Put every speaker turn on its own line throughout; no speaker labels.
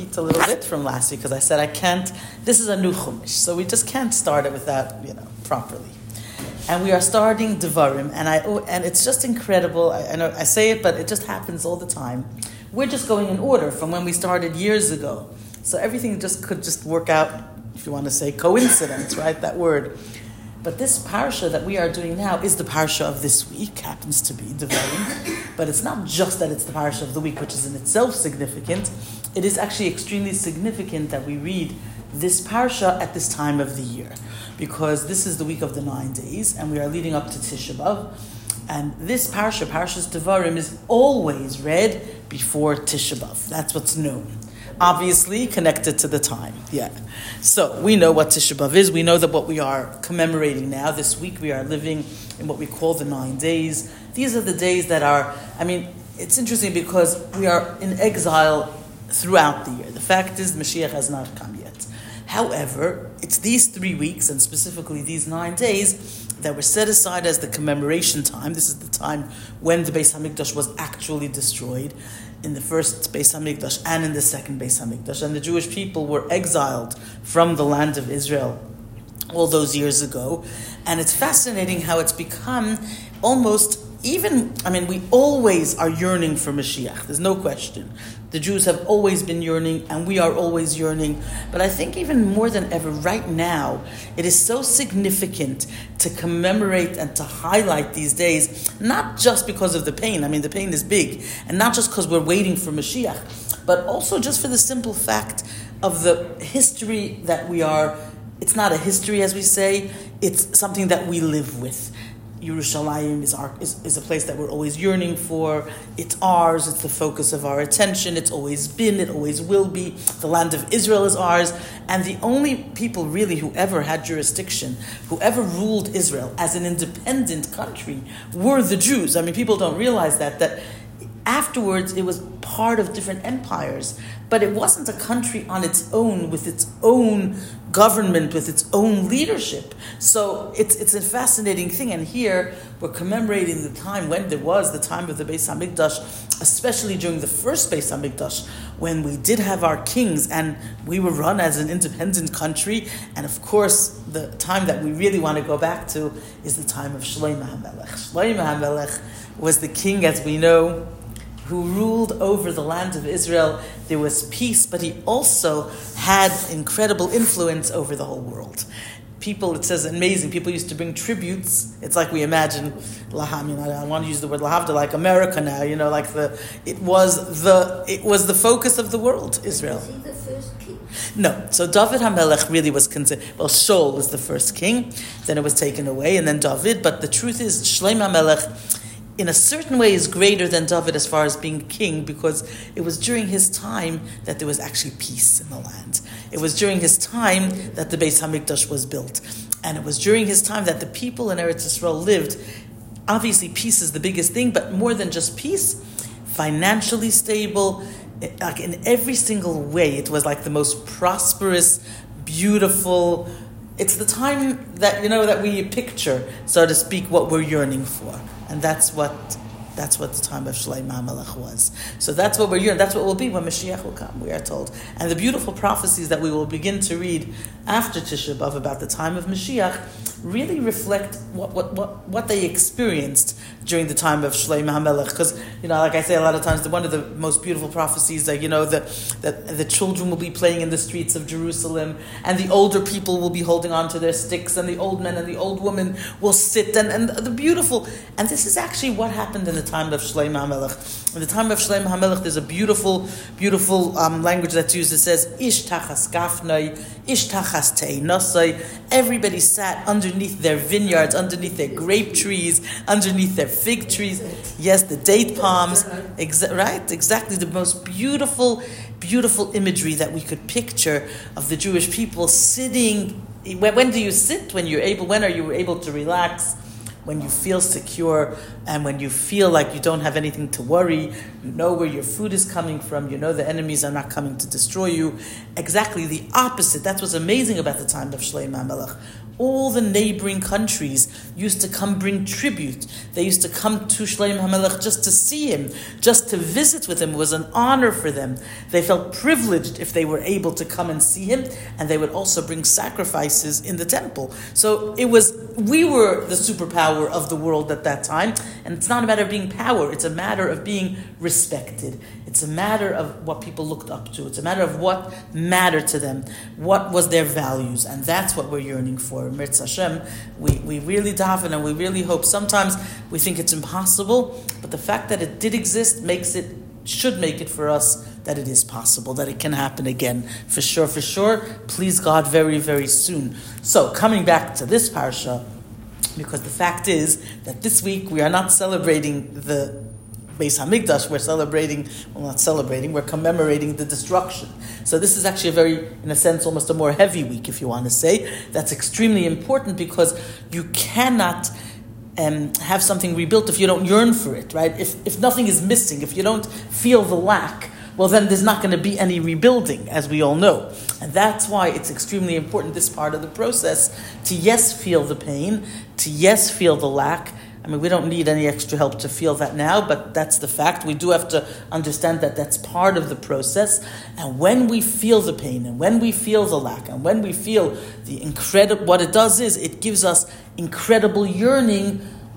repeat a little bit from last week because I said I can't. This is a new Chumash, so we just can't start it without, properly. And we are starting Devarim, and it's just incredible. I know I say it, but it just happens all the time. We're just going in order from when we started years ago, so everything could work out. If you want to say coincidence, right? That word. But this parsha that we are doing now is the parsha of this week, happens to be Devarim. But it's not just that it's the parsha of the week, which is in itself significant. It is actually extremely significant that we read this parsha at this time of the year, because this is the week of the 9 days, and we are leading up to Tisha B'Av. And this parsha, Parshas Devarim, is always read before Tisha B'Av. That's what's known. Obviously connected to the time. Yeah. So we know what Tisha B'Av is. We know that what we are commemorating now, this week we are living in what we call the 9 days. These are the days that are, it's interesting because we are in exile throughout the year. The fact is, Mashiach has not come yet. However, it's these 3 weeks, and specifically these 9 days, that were set aside as the commemoration time. This is the time when the Beis HaMikdash was actually destroyed, in the first Beis HaMikdash and in the second Beis HaMikdash. And the Jewish people were exiled from the land of Israel all those years ago. And it's fascinating how it's become almost we always are yearning for Mashiach. There's no question. The Jews have always been yearning, and we are always yearning. But I think even more than ever, right now, it is so significant to commemorate and to highlight these days, not just because of the pain. The pain is big, and not just because we're waiting for Mashiach, but also just for the simple fact of the history that we are. It's not a history, as we say, it's something that we live with. Yerushalayim is a place that we're always yearning for. It's ours. It's the focus of our attention. It's always been. It always will be. The land of Israel is ours. And the only people really who ever had jurisdiction, who ever ruled Israel as an independent country, were the Jews. People don't realize that afterwards it was part of different empires, but it wasn't a country on its own with its own government, with its own leadership. So it's a fascinating thing. And here we're commemorating the time when there was the time of the Beis HaMikdash, especially during the first Beis HaMikdash, when we did have our kings and we were run as an independent country. And of course, the time that we really want to go back to is the time of Shlomo HaMelech. Shlomo HaMelech was the king, as we know, who ruled over the land of Israel. There was peace, but he also had incredible influence over the whole world. People, it says amazing, people used to bring tributes. It's like we imagine, I want to use the word lahavda, like America now, it was the focus of the world, Israel.
Was he the first king?
No, so David HaMelech really was considered, Shaul was the first king, then it was taken away, and then David, but the truth is, Shlomo HaMelech, in a certain way, is greater than David as far as being king, because it was during his time that there was actually peace in the land. It was during his time that the Beis HaMikdash was built. And it was during his time that the people in Eretz Yisrael lived. Obviously, peace is the biggest thing, but more than just peace, financially stable, like in every single way, it was like the most prosperous, beautiful. It's the time that, that we picture, so to speak, what we're yearning for. And that's what the time of Shlomo HaMelech was. So that's what we're yearning. That's what will be when Mashiach will come, we are told. And the beautiful prophecies that we will begin to read after Tisha B'Av about the time of Mashiach really reflect what they experienced during the time of Shlomo HaMelech. Because, like I say a lot of times, one of the most beautiful prophecies that, that the children will be playing in the streets of Jerusalem, and the older people will be holding on to their sticks, and the old men and the old women will sit, and the beautiful. And this is actually what happened in the time of Shlomo HaMelech. In the time of Shlomo HaMelech, there's a beautiful, beautiful language that's used. It says, Ish tachas gafnai, Ish tachas teinosai. Everybody sat underneath their vineyards, underneath their grape trees, underneath their fig trees. Yes, the date palms. Right? Exactly the most beautiful, beautiful imagery that we could picture of the Jewish people sitting. When do you sit? When are you able to relax? When you feel secure, and when you feel like you don't have anything to worry, you know where your food is coming from, you know the enemies are not coming to destroy you. Exactly the opposite. That's what's amazing about the time of Shlomo HaMelech. all the neighboring countries used to come bring tribute. They used to come to Shlomo HaMelech just to see him, just to visit with him. It was an honor for them. They felt privileged if they were able to come and see him, and they would also bring sacrifices in the temple. So we were the superpower of the world at that time, and it's not a matter of being power, it's a matter of being respected. It's a matter of what people looked up to. It's a matter of what mattered to them, what was their values, and that's what we're yearning for. Mirz Hashem, we really daven and we really hope. Sometimes we think it's impossible, but the fact that it did exist should make it for us that it is possible, that it can happen again, for sure. Please God, very, very soon. So, coming back to this parsha, because the fact is that this week we are not celebrating the Beis Hamikdash, we're commemorating the destruction. So this is actually a very, in a sense, almost a more heavy week, if you want to say. That's extremely important because you cannot have something rebuilt if you don't yearn for it, right? If nothing is missing, if you don't feel the lack, well then there's not going to be any rebuilding, as we all know. And that's why it's extremely important, this part of the process, to yes, feel the pain, to yes, feel the lack. I mean, we don't need any extra help to feel that now, but that's the fact. We do have to understand that that's part of the process. And when we feel the pain, and when we feel the lack, and when we feel the incredible, what it does is it gives us incredible yearning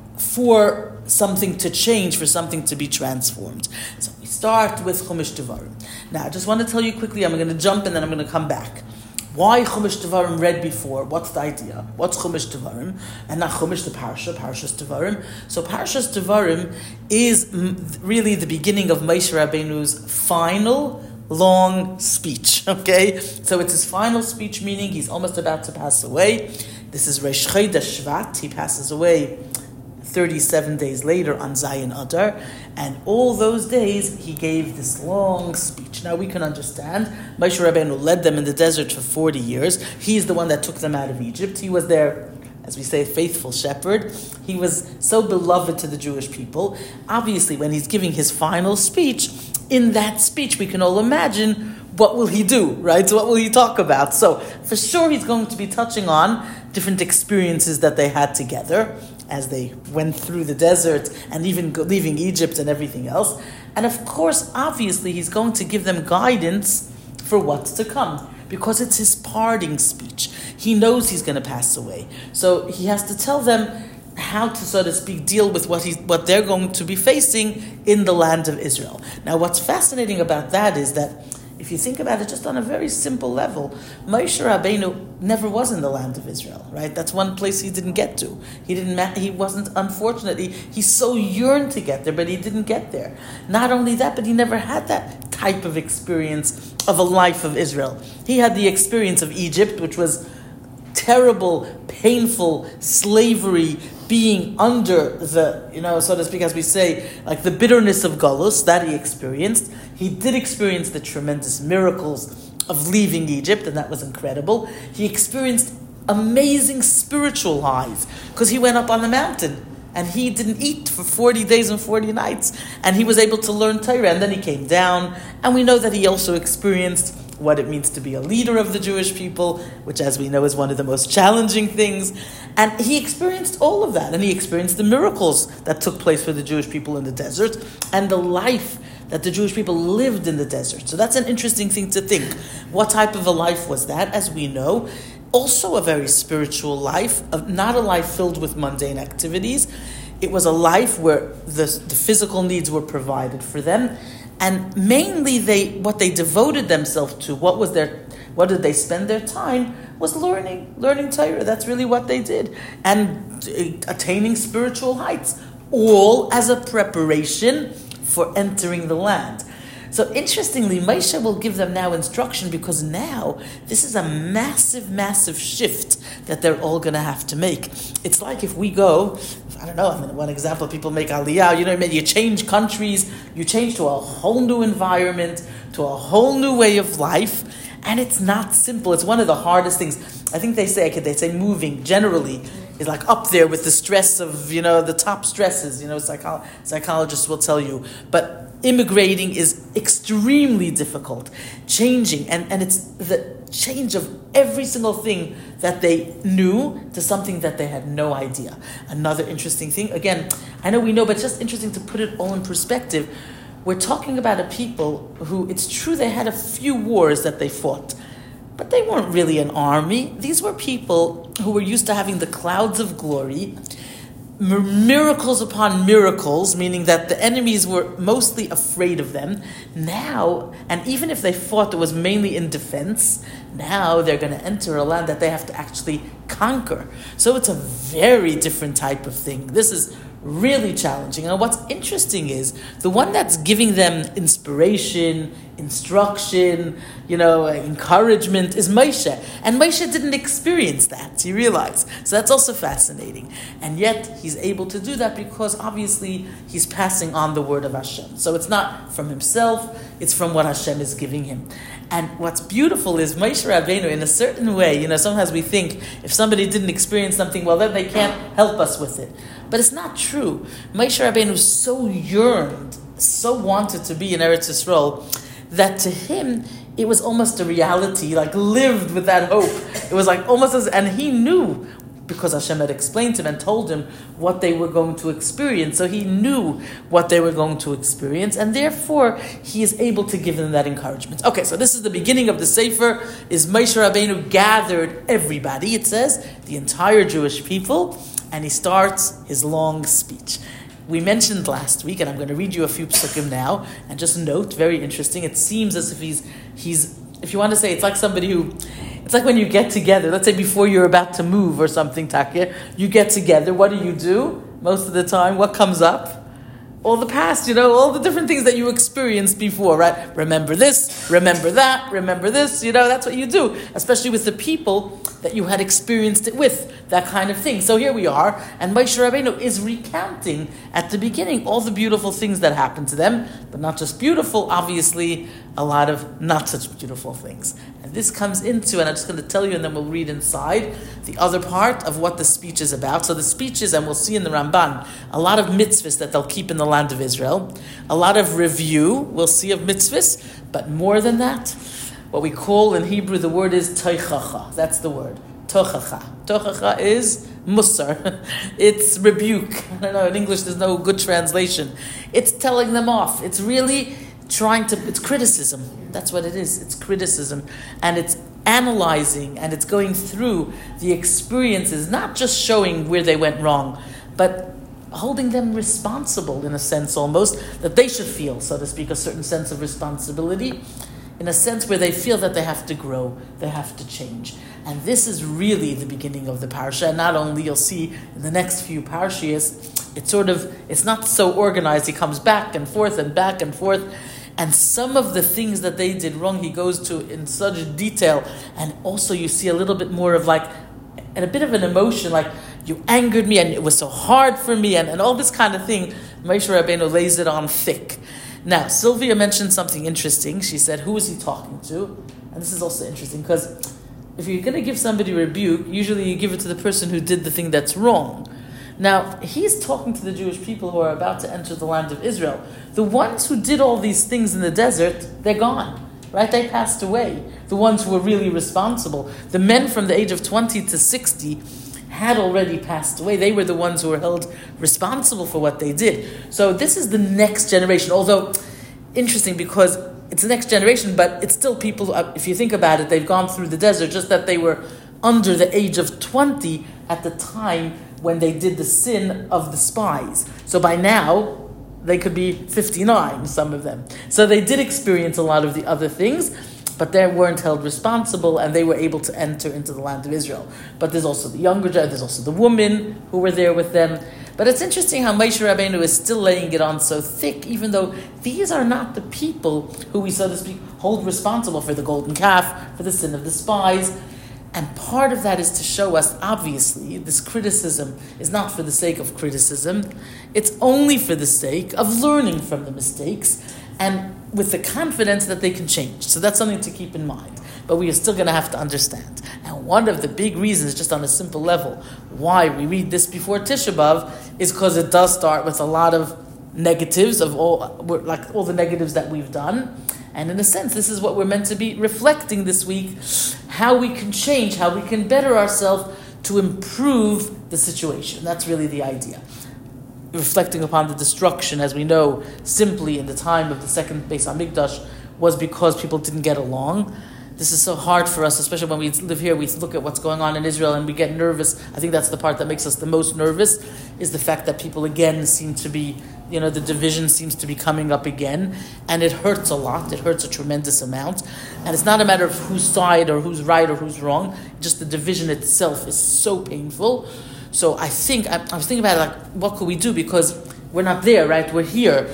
for something to change, for something to be transformed. So we start with Chumash Devarim. Now, I just want to tell you quickly, I'm going to jump and then I'm going to come back. Why Chumash Devarim read before? What's the idea? What's Chumash Devarim? And not Chumash the Parshas Devarim. So Parshas Devarim is really the beginning of Moshe Rabbeinu's final long speech. Okay? So it's his final speech, meaning he's almost about to pass away. This is Rosh Chodesh Shvat. He passes away 37 days later on Zayin Adar, and all those days he gave this long speech. Now we can understand, Moshe Rabbeinu led them in the desert for 40 years. He's the one that took them out of Egypt. He was their, as we say, faithful shepherd. He was so beloved to the Jewish people. Obviously, when he's giving his final speech, in that speech we can all imagine what will he do, right? So what will he talk about? So for sure he's going to be touching on different experiences that they had together as they went through the desert and even leaving Egypt and everything else. And of course, obviously, he's going to give them guidance for what's to come, because it's his parting speech. He knows he's going to pass away. So he has to tell them how to, so to speak, deal with what they're going to be facing in the land of Israel. Now, what's fascinating about that is that if you think about it just on a very simple level, Moshe Rabbeinu never was in the land of Israel, right? That's one place he didn't get to. He wasn't, unfortunately, he so yearned to get there, but he didn't get there. Not only that, but he never had that type of experience of a life of Israel. He had the experience of Egypt, which was terrible, painful slavery, being under the, so to speak, as we say, like the bitterness of Galus, that he experienced. He did experience the tremendous miracles of leaving Egypt, and that was incredible. He experienced amazing spiritual highs, because he went up on the mountain, and he didn't eat for 40 days and 40 nights, and he was able to learn Torah, and then he came down, and we know that he also experienced what it means to be a leader of the Jewish people, which, as we know, is one of the most challenging things. And he experienced all of that, and he experienced the miracles that took place for the Jewish people in the desert, and the life that the Jewish people lived in the desert. So that's an interesting thing to think. What type of a life was that? As we know, also a very spiritual life, not a life filled with mundane activities. It was a life where the physical needs were provided for them, and mainly what they devoted themselves to, what did they spend their time, was learning Torah. That's really what they did, and attaining spiritual heights, all as a preparation for entering the land. So interestingly, Moshe will give them now instruction, because now this is a massive, massive shift that they're all going to have to make. It's like if we go, I don't know, one example, people make aliyah, you change countries, you change to a whole new environment, to a whole new way of life, and it's not simple. It's one of the hardest things. I think they say moving generally is like up there with the stress of, the top stresses, psychologists will tell you. But immigrating is extremely difficult. Changing, and it's the change of every single thing that they knew to something that they had no idea. Another interesting thing, again, I know we know, but it's just interesting to put it all in perspective. We're talking about a people who, it's true they had a few wars that they fought, but they weren't really an army. These were people who were used to having the clouds of glory, miracles upon miracles, meaning that the enemies were mostly afraid of them. Now, and even if they fought, it was mainly in defense. Now they're going to enter a land that they have to actually conquer. So it's a very different type of thing. This is really challenging. And what's interesting is the one that's giving them inspiration, instruction, encouragement is Moshe. And Moshe didn't experience that, you realize. So that's also fascinating. And yet he's able to do that because obviously he's passing on the word of Hashem. So it's not from himself, it's from what Hashem is giving him. And what's beautiful is Moshe Rabbeinu, in a certain way, sometimes we think if somebody didn't experience something, well, then they can't help us with it. But it's not true. Moshe Rabbeinu so yearned, so wanted to be in Eretz Yisrael, that to him, it was almost a reality, lived with that hope. It was and he knew, because Hashem had explained to him and told him what they were going to experience. So he knew what they were going to experience, and therefore he is able to give them that encouragement. Okay, so this is the beginning of the Sefer, is Moshe Rabbeinu gathered everybody, it says, the entire Jewish people, and he starts his long speech. We mentioned last week, and I'm going to read you a few psukim now, and just note, very interesting, it seems as if he's if you want to say, it's like somebody who, it's like when you get together, let's say before you're about to move or something, Takya, you get together, what do? Most of the time, what comes up? All the past, all the different things that you experienced before, right? Remember this, remember that, remember this, that's what you do, especially with the people that you had experienced it with, that kind of thing. So here we are, and Moshe Rabbeinu is recounting at the beginning all the beautiful things that happened to them, but not just beautiful, obviously, a lot of not such beautiful things. And this comes into, and I'm just going to tell you, and then we'll read inside, the other part of what the speech is about. So the speech is, and we'll see in the Ramban, a lot of mitzvahs that they'll keep in the land of Israel, a lot of review, we'll see, of mitzvahs, but more than that, what we call in Hebrew, the word is tochacha. That's the word. Tochacha. Tochacha is musar. It's rebuke. I don't know, in English there's no good translation. It's telling them off. It's really it's criticism. That's what it is. It's criticism. And it's analyzing, and it's going through the experiences, not just showing where they went wrong, but holding them responsible in a sense almost, that they should feel, so to speak, a certain sense of responsibility, in a sense where they feel that they have to grow, they have to change. And this is really the beginning of the parsha. And not only, you'll see in the next few parshas, it's not so organized. He comes back and forth and back and forth. And some of the things that they did wrong, he goes to in such detail. And also you see a little bit more of and a bit of an emotion, you angered me and it was so hard for me and all this kind of thing. Moshe Rabbeinu lays it on thick. Now, Sylvia mentioned something interesting. She said, who is he talking to? And this is also interesting because if you're going to give somebody rebuke, usually you give it to the person who did the thing that's wrong. Now, he's talking to the Jewish people who are about to enter the land of Israel. The ones who did all these things in the desert, they're gone, right? They passed away. The ones who were really responsible. The men from the age of 20 to 60 had already passed away. They were the ones who were held responsible for what they did. So this is the next generation, although interesting because it's the next generation, but it's still people, if you think about it, they've gone through the desert, just that they were under the age of 20 at the time when they did the sin of the spies. So by now, they could be 59, some of them. So they did experience a lot of the other things, but they weren't held responsible, and they were able to enter into the land of Israel. But there's also the younger, there's also the women who were there with them. But it's interesting how Moshe Rabbeinu is still laying it on so thick, even though these are not the people who we, so to speak, hold responsible for the golden calf, for the sin of the spies. And part of that is to show us, obviously, this criticism is not for the sake of criticism. It's only for the sake of learning from the mistakes and with the confidence that they can change. So that's something to keep in mind. But we are still going to have to understand. And one of the big reasons, just on a simple level, why we read this before Tisha B'Av is because it does start with a lot of negatives of all the negatives that we've done. And in a sense, this is what we're meant to be reflecting this week, how we can change, how we can better ourselves to improve the situation. That's really the idea. Reflecting upon the destruction, as we know, simply in the time of the second Beis Hamikdash, was because people didn't get along. This is so hard for us, especially when we live here. We look at what's going on in Israel and we get nervous. I think that's the part that makes us the most nervous, is the fact that people again seem to be, the division seems to be coming up again. And it hurts a lot. It hurts a tremendous amount. And it's not a matter of whose side or who's right or who's wrong. Just the division itself is so painful. So I was thinking about it, what could we do? Because we're not there, right? We're here.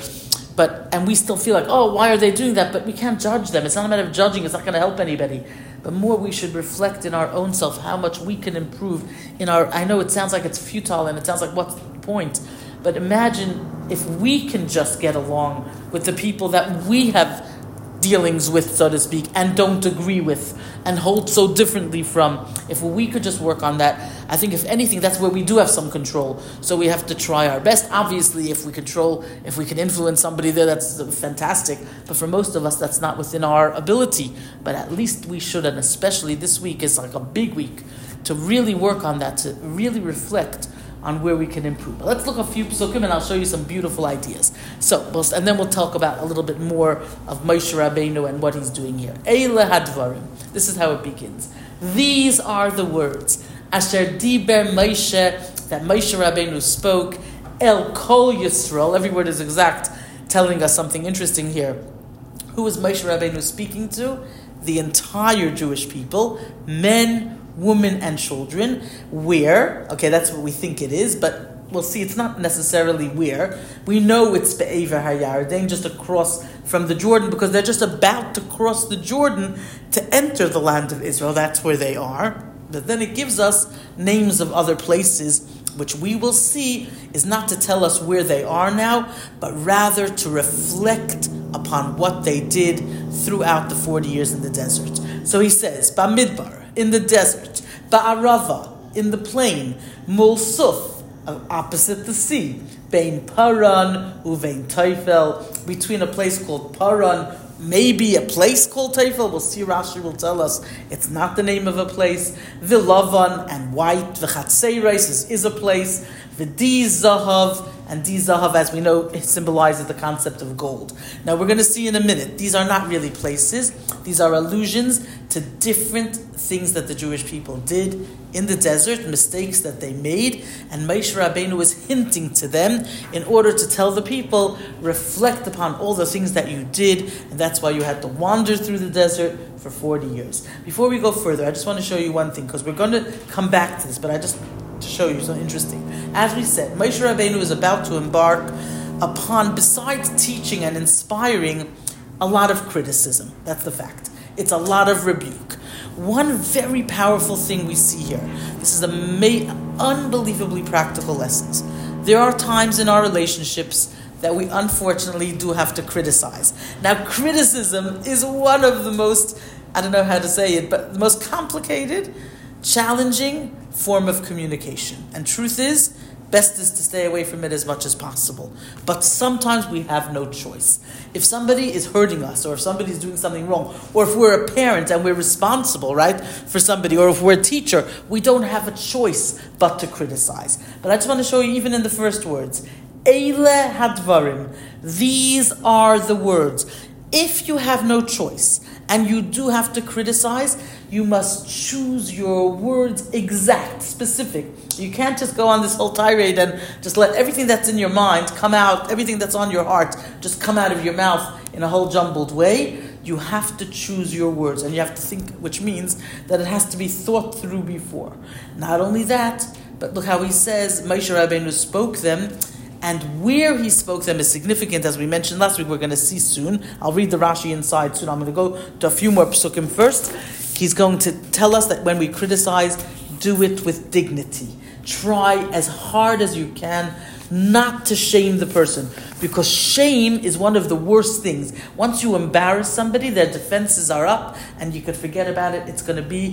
And we still feel like, why are they doing that? But we can't judge them. It's not a matter of judging. It's not going to help anybody. But more we should reflect in our own self how much we can improve I know it sounds like it's futile and it sounds like what's the point? But imagine if we can just get along with the people that we have dealings with, so to speak, and don't agree with and hold so differently from. If we could just work on that, I think if anything, that's where we do have some control. So we have to try our best. Obviously, if we can influence somebody there, that's fantastic. But for most of us, that's not within our ability. But at least we should, and especially this week is like a big week, to really work on that, to really reflect on where we can improve. But let's look a few psukim and I'll show you some beautiful ideas. And then we'll talk about a little bit more of Moshe Rabbeinu and what he's doing here. Eile hadvarim. This is how it begins. These are the words. Asher diber Moshe, that Moshe Rabbeinu spoke. El kol Yisrael. Every word is exact, telling us something interesting here. Who is Moshe Rabbeinu speaking to? The entire Jewish people, men, women and children. Where? Okay, that's what we think it is, but we'll see it's not necessarily where. We know it's Be'ever HaYarden, just across from the Jordan, because they're just about to cross the Jordan to enter the land of Israel. That's where they are. But then it gives us names of other places, which we will see is not to tell us where they are now, but rather to reflect upon what they did throughout the 40 years in the desert. So he says, Bamidbar, in the desert, Ba'arava, in the plain, Mulsuf, opposite the sea, Bein Paran, Uvein Teifel, between a place called Paran, maybe a place called Teifel. We'll see, Rashi will tell us it's not the name of a place. Vilavan and white, V'chatzeiros is a place. V'di Zahav, and Di Zahav, as we know, it symbolizes the concept of gold. Now we're going to see in a minute, these are not really places. These are allusions to different things that the Jewish people did in the desert, mistakes that they made, and Moshe Rabbeinu was hinting to them in order to tell the people, reflect upon all the things that you did, and that's why you had to wander through the desert for 40 years. Before we go further, I just want to show you one thing, because we're going to come back to this, but to show you something interesting. As we said, Moshe Rabbeinu is about to embark upon, besides teaching and inspiring, a lot of criticism. That's the fact. It's a lot of rebuke. One very powerful thing we see here, this is unbelievably practical lessons. There are times in our relationships that we unfortunately do have to criticize. Now, criticism is one of the most, I don't know how to say it, but the most complicated, challenging form of communication. And truth is, best is to stay away from it as much as possible. But sometimes we have no choice. If somebody is hurting us, or if somebody is doing something wrong, or if we're a parent and we're responsible, right, for somebody, or if we're a teacher, we don't have a choice but to criticize. But I just want to show you, even in the first words, Eile hadvarim. These are the words. If you have no choice, and you do have to criticize, you must choose your words exact, specific. You can't just go on this whole tirade and just let everything that's in your mind come out, everything that's on your heart, just come out of your mouth in a whole jumbled way. You have to choose your words, and you have to think, which means that it has to be thought through before. Not only that, but look how he says, Moshe Rabbeinu spoke them, and where he spoke them is significant, as we mentioned last week. We're going to see soon. I'll read the Rashi inside soon. I'm going to go to a few more psukim first. He's going to tell us that when we criticize, do it with dignity. Try as hard as you can not to shame the person, because shame is one of the worst things. Once you embarrass somebody, their defenses are up, and you could forget about it. It's going to be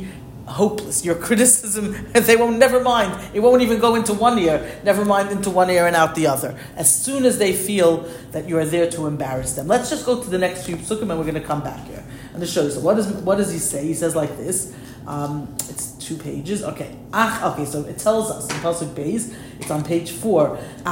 hopeless. Your criticism, they won't, never mind. It won't even go into one ear, never mind into one ear and out the other. As soon as they feel that you are there to embarrass them. Let's just go to the next few psukim and we're going to come back here. And to show you. So what does he say? He says like this. It's 2 pages. Okay. So it tells us in Pasuk Beis, it's on page 4.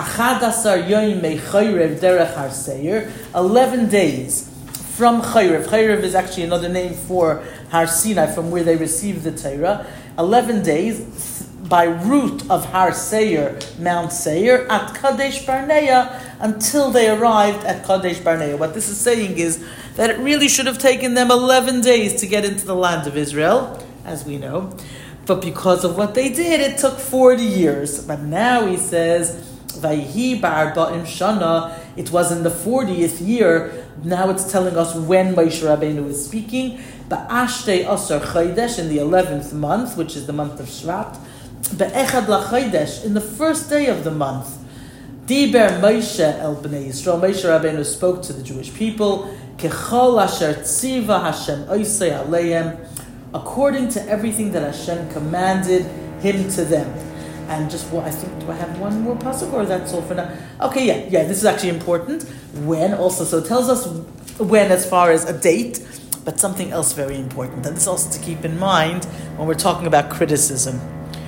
11 days from Chayrev. Chayrev is actually another name for Har Sinai, from where they received the Torah. 11 days by route of Har Seir, Mount Seir, at Kadesh Barnea, until they arrived at Kadesh Barnea. What this is saying is that it really should have taken them 11 days to get into the land of Israel, as we know. But because of what they did, it took 40 years. But now he says, Vayhi ba'arba'im shana, it was in the 40th year. Now it's telling us when Moshe Rabbeinu is speaking. Ba'ashtei asar chaydesh, in the 11th month, which is the month of Shvat. Be'echad lachaydesh, in the first day of the month. Diber Moshe el bnei Yisrael, Moshe Rabbeinu spoke to the Jewish people. Kechol asher tziva Hashem oisei aleim, according to everything that Hashem commanded him to them. And just I think, do I have one more pasuk, or that's all for now? Okay, yeah, this is actually important. When also, so it tells us when as far as a date, but something else very important. And this is also to keep in mind when we're talking about criticism.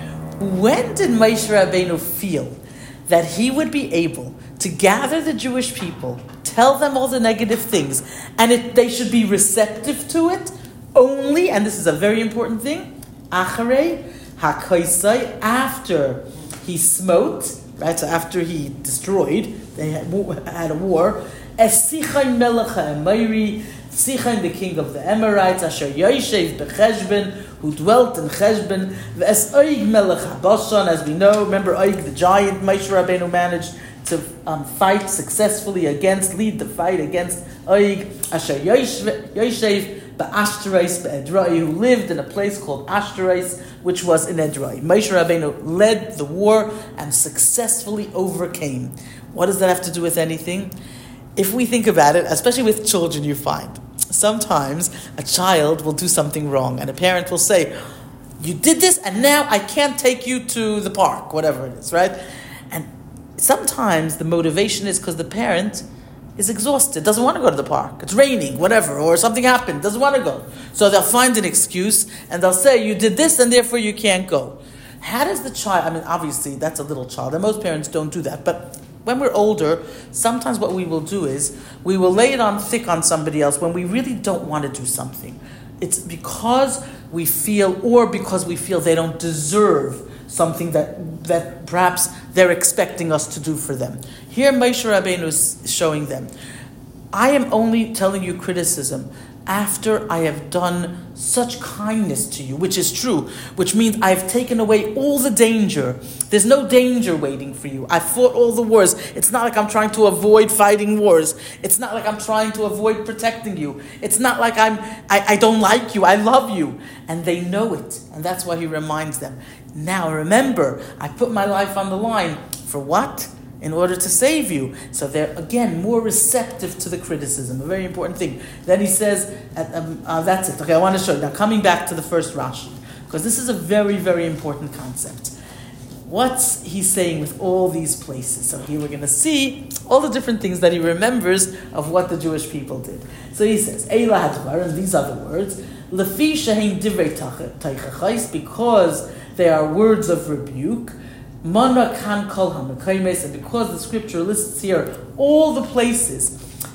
When did Moshe Rabbeinu feel that he would be able to gather the Jewish people, tell them all the negative things, and they should be receptive to it? Only, and this is a very important thing, acharei hakaisai, after he smote, right? So after he destroyed, they had a war. Es Sichon melech ha'Emori, Sichon the king of the Amorites, asher yoshev becheshbon, who dwelt in Cheshbon. V'es Oig melech haBashan, as we know. Remember Oig, the giant. Moshe Rabbeinu managed to fight successfully lead the fight against Oig, asher yoshev Ashtarais be'Edrei, who lived in a place called Ashtarais, which was in Edrei. Moshe Rabbeinu led the war and successfully overcame. What does that have to do with anything? If we think about it, especially with children, you find sometimes a child will do something wrong and a parent will say, you did this and now I can't take you to the park, whatever it is, right? And sometimes the motivation is because the parent is exhausted, doesn't want to go to the park. It's raining, whatever, or something happened, doesn't want to go. So they'll find an excuse and they'll say, you did this and therefore you can't go. How does the child, obviously that's a little child, and most parents don't do that, but when we're older, sometimes what we will do is, we will lay it on thick on somebody else when we really don't want to do something. It's because we feel they don't deserve something that perhaps they're expecting us to do for them. Here Moshe Rabbeinu is showing them, I am only telling you criticism after I have done such kindness to you, which is true, which means I've taken away all the danger. There's no danger waiting for you. I fought all the wars. It's not like I'm trying to avoid fighting wars. It's not like I'm trying to avoid protecting you. It's not like I don't like you. I love you. And they know it. And that's why he reminds them. Now remember, I put my life on the line. For what? In order to save you. So they're, again, more receptive to the criticism. A very important thing. Then he says, that's it. Okay, I want to show you. Now, coming back to the first Rashi, because this is a very, very important concept. What's he saying with all these places? So here we're going to see all the different things that he remembers of what the Jewish people did. So he says, Eila hadvar, and these are the words, Lefi shehem divrei teichachais, because they are words of rebuke, Mana kan kol hamakaymes, and because the scripture lists here all the places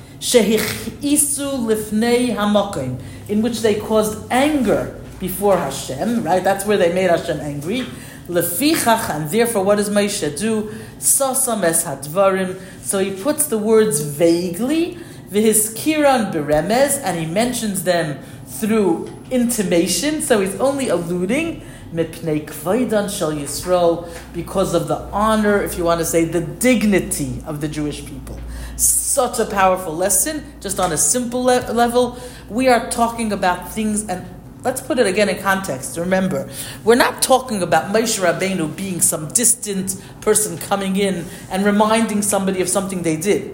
shehichisu lifnei hamakayim, in which they caused anger before Hashem, right? That's where they made Hashem angry. Lefichach, and therefore, what does Moshe do? Sasam es hadvarim. So he puts the words vaguely, v'hiskiran beremez, and he mentions them through intimation. So he's only alluding. Mipnei kvodan shel Yisrael, because of the honor, if you want to say, the dignity of the Jewish people. Such a powerful lesson, just on a simple level. We are talking about things, and let's put it again in context. Remember, we're not talking about Moshe Rabbeinu being some distant person coming in and reminding somebody of something they did.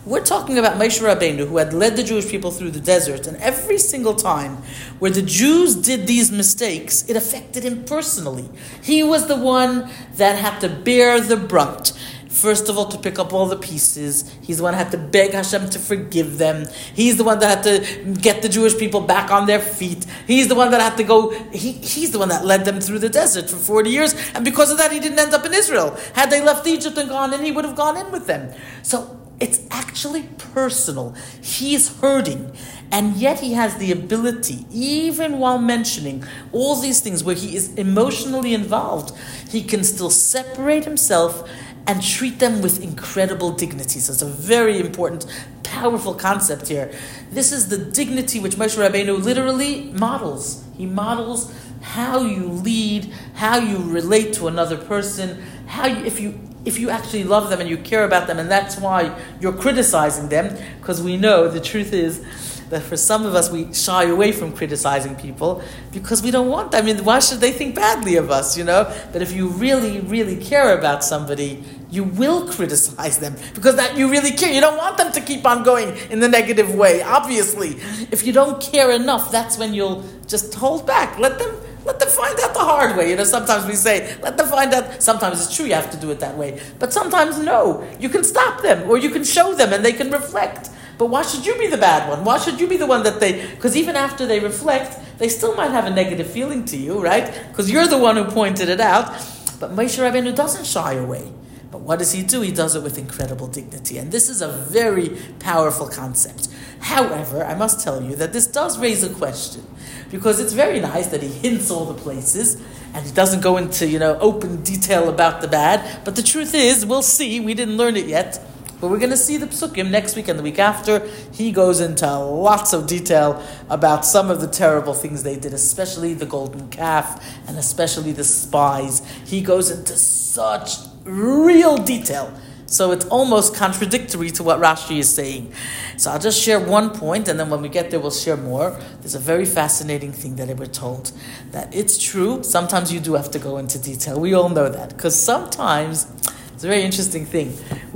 We're talking about Moshe Rabbeinu, who had led the Jewish people through the desert, and every single time where the Jews did these mistakes, it affected him personally. He was the one that had to bear the brunt. First of all, to pick up all the pieces. He's the one that had to beg Hashem to forgive them. He's the one that had to get the Jewish people back on their feet. He's the one that had to go, he's the one that led them through the desert for 40 years. And because of that, he didn't end up in Israel. Had they left Egypt and gone in, he would have gone in with them. So it's actually personal. He's hurting. And yet he has the ability, even while mentioning all these things where he is emotionally involved, he can still separate himself and treat them with incredible dignity. So it's a very important, powerful concept here. This is the dignity which Moshe Rabbeinu literally models. He models how you lead, how you relate to another person, how you, if you actually love them and you care about them, and that's why you're criticizing them, because we know the truth is that for some of us, we shy away from criticizing people because we don't want them. I mean, why should they think badly of us, But if you really, really care about somebody, you will criticize them because that you really care. You don't want them to keep on going in the negative way, obviously. If you don't care enough, that's when you'll just hold back. Let them find out the hard way. Sometimes we say, let them find out. Sometimes it's true you have to do it that way. But sometimes no. You can stop them or you can show them and they can reflect. But why should you be the bad one? Why should you be the one that because even after they reflect, they still might have a negative feeling to you, right? Because you're the one who pointed it out. But Moshe Rabbeinu doesn't shy away. But what does he do? He does it with incredible dignity. And this is a very powerful concept. However, I must tell you that this does raise a question. Because it's very nice that he hints all the places and he doesn't go into, open detail about the bad. But the truth is, we'll see, we didn't learn it yet, but we're going to see the psukim next week and the week after. He goes into lots of detail about some of the terrible things they did, especially the golden calf and especially the spies. He goes into such real detail. So it's almost contradictory to what Rashi is saying. So I'll just share one point, and then when we get there, we'll share more. There's a very fascinating thing that we're told, that it's true, sometimes you do have to go into detail. We all know that, because sometimes, it's a very interesting thing.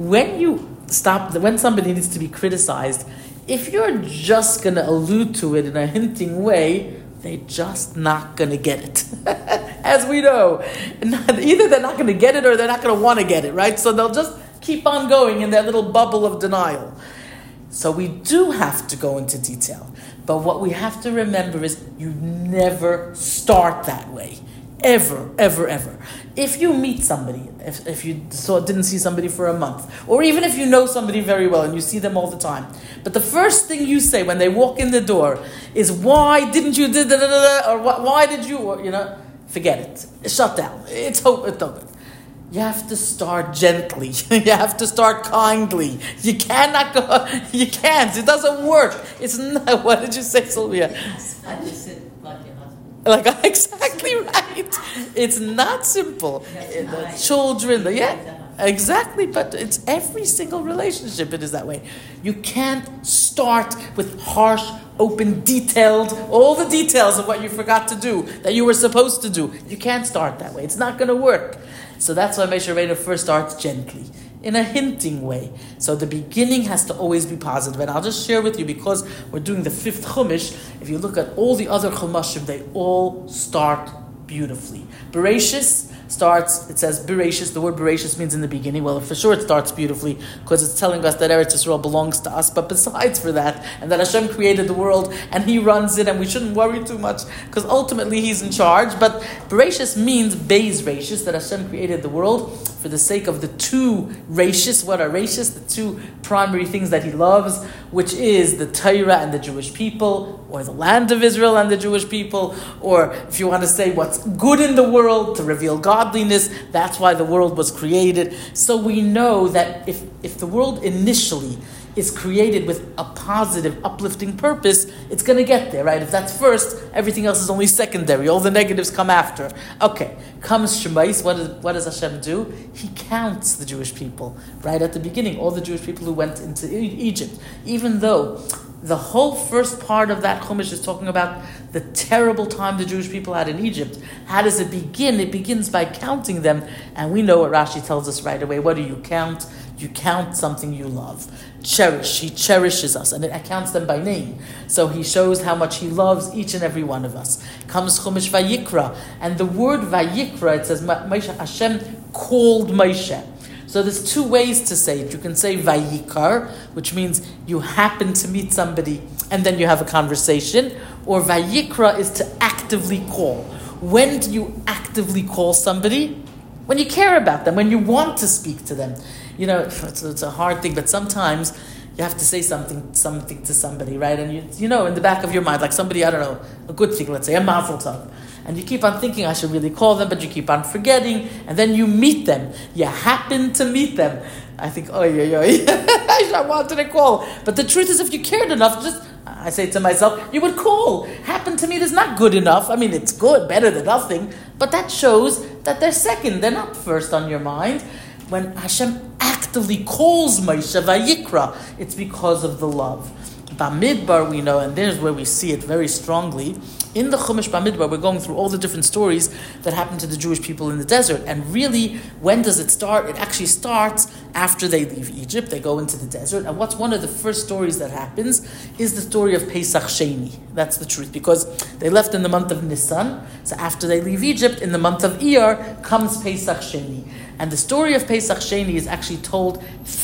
When somebody needs to be criticized, if you're just going to allude to it in a hinting way, they're just not going to get it. As we know, either they're not going to get it or they're not going to want to get it, right? So they'll just keep on going in that little bubble of denial. So we do have to go into detail. But what we have to remember is you never start that way. Ever, ever, ever. If you meet somebody, if you didn't see somebody for a month, or even if you know somebody very well and you see them all the time, but the first thing you say when they walk in the door is, why didn't you do da-da-da-da, or why did you, or, forget it. Shut down. It's over. You have to start gently. You have to start kindly. You cannot go, you can't. It doesn't work. It's not, what did you say, Sylvia?
I just said like your husband.
Exactly right. It's not simple. The children, exactly. But it's every single relationship. It is that way. You can't start with harsh, open, detailed, all the details of what you forgot to do that you were supposed to do. You can't start that way. It's not going to work. So that's why Moshe Rabbeinu first starts gently, in a hinting way. So the beginning has to always be positive. And I'll just share with you, because we're doing the 5th Chumash, if you look at all the other Chumashim, they all start beautifully. Bereshis starts, it says Bereshis, the word Bereshis means in the beginning. Well, for sure it starts beautifully, because it's telling us that Eretz Yisrael belongs to us. But besides for that, and that Hashem created the world, and He runs it, and we shouldn't worry too much, because ultimately He's in charge. But Bereshis means Beis Reshis, that Hashem created the world for the sake of the two Reshis. What are Reshis? The two primary things that He loves, which is the Torah and the Jewish people, or the land of Israel and the Jewish people, or if you want to say what's good in the world, to reveal godliness. That's why the world was created. So we know that if the world initially is created with a positive, uplifting purpose, it's going to get there, right? If that's first, everything else is only secondary. All the negatives come after. Okay, comes Shemais. What does Hashem do? He counts the Jewish people right at the beginning. All the Jewish people who went into Egypt. Even though the whole first part of that Chumash is talking about the terrible time the Jewish people had in Egypt. How does it begin? It begins by counting them. And we know what Rashi tells us right away. What do you count? You count something you love. He cherishes us, and it accounts them by name. So he shows how much he loves each and every one of us. Comes Chumash Vayikra, and the word Vayikra, it says Moshe, Hashem called Moshe. So there's two ways to say it. You can say Vayikar, which means you happen to meet somebody and then you have a conversation, or Vayikra is to actively call. When do you actively call somebody? When you care about them, when you want to speak to them. It's a hard thing, but sometimes you have to say something to somebody, right? And you know in the back of your mind, like somebody, I don't know, a good thing, let's say, a mazel tov. And you keep on thinking, I should really call them, but you keep on forgetting, and then you meet them. You happen to meet them. I think, I wanted to call. But the truth is, if you cared enough, I say to myself, you would call. Happen to meet is not good enough. I mean, it's good, better than nothing. But that shows that they're second. They're not first on your mind. When Hashem actively calls Moshe Vayikra, it's because of the love. Bamidbar, we know, and there's where we see it very strongly. In the Chumash Bamidbar, we're going through all the different stories that happened to the Jewish people in the desert. And really, when does it start? It actually starts after they leave Egypt. They go into the desert. And what's one of the first stories that happens is the story of Pesach Sheni. That's the truth, because they left in the month of Nisan. So after they leave Egypt, in the month of Iyar, comes Pesach Sheni. And the story of Pesach Sheni is actually told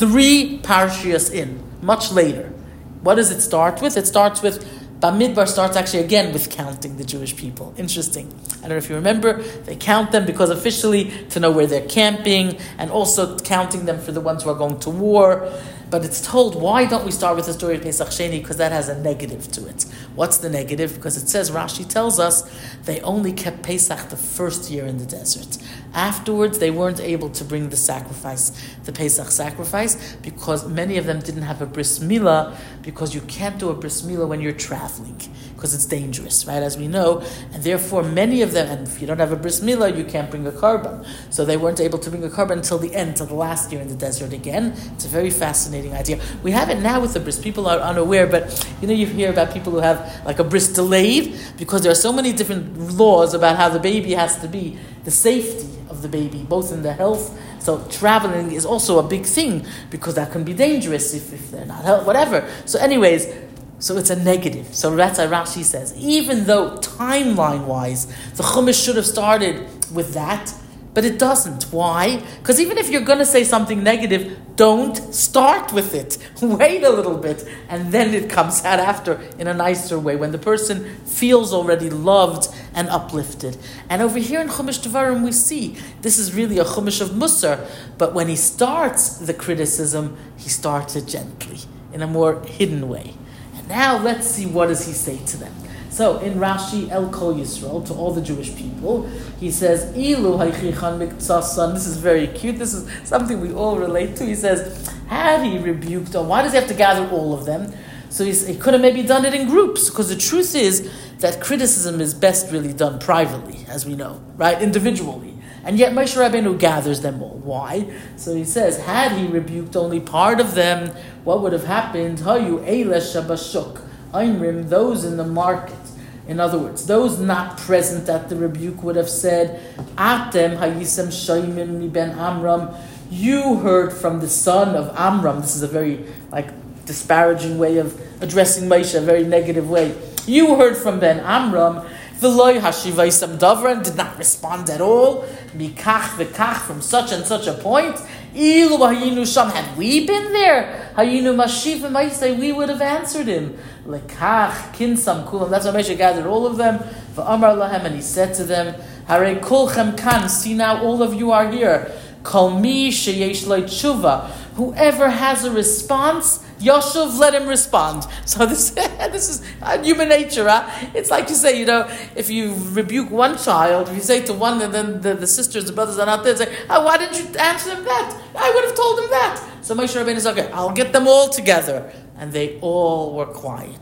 3 parashios in, much later. What does it start with? It starts with, Bamidbar starts actually again with counting the Jewish people. Interesting. I don't know if you remember, they count them because officially to know where they're camping, and also counting them for the ones who are going to war. But it's told, why don't we start with the story of Pesach Sheni? Because that has a negative to it. What's the negative? Because it says, Rashi tells us, they only kept Pesach the first year in the desert. Afterwards, they weren't able to bring the sacrifice, the Pesach sacrifice, because many of them didn't have a bris milah, because you can't do a bris milah when you're traveling, because it's dangerous, right, as we know. And therefore, many of them, and if you don't have a bris milah, you can't bring a korban. So they weren't able to bring a korban until the end, till the last year in the desert again. It's a very fascinating idea. We have it now with the bris. People are unaware, but you hear about people who have like a bris delayed, because there are so many different laws about how the baby has to be, the safety of the baby, both in the health. So traveling is also a big thing, because that can be dangerous if they're not health, whatever. So anyways, so it's a negative. So that's why Rashi says, even though timeline-wise, the Chumash should have started with that, but it doesn't. Why? Because even if you're going to say something negative, don't start with it. Wait a little bit, and then it comes out after in a nicer way, when the person feels already loved and uplifted. And over here in Chumash Devarim, we see this is really a Chumash of Musar, but when he starts the criticism, he starts it gently, in a more hidden way. And now let's see, what does he say to them? So in Rashi, El Kol Yisrael, to all the Jewish people, he says, Ilu haychichan miktsassan. This is very cute. This is something we all relate to. He says, had he rebuked, or why does he have to gather all of them? So he could have maybe done it in groups, because the truth is that criticism is best really done privately, as we know, right? Individually. And yet Moshe Rabbeinu gathers them all. Why? So he says, had he rebuked only part of them, what would have happened? Hayu eile shabashuk. Einrim, those in the market. In other words, those not present at the rebuke would have said, Atem hayisem shaymim mi ben Amram. You heard from the son of Amram. This is a very disparaging way of addressing Moshe, a very negative way. You heard from Ben Amram. V'loy hashivaisam davran, did not respond at all. Mikach v'kach, from such and such a point. Ilu hayinu sham, had we been there, hayinu mashiv v'maisei, we would have answered him. Lekach kinsam kulam. That's why Moshe gathered all of them. V'amar lahem, and he said to them, Harei kulchem kan. See now, all of you are here. Kol mi sheyesh lo tshuva. Whoever has a response, Yoshuv, let him respond. So this is human nature. Huh? It's like you say, if you rebuke one child, if you say to one, and then the sisters, the brothers are not there, say, why didn't you answer them that? I would have told him that. So Moshe Rabbeinu says, okay, I'll get them all together. And they all were quiet.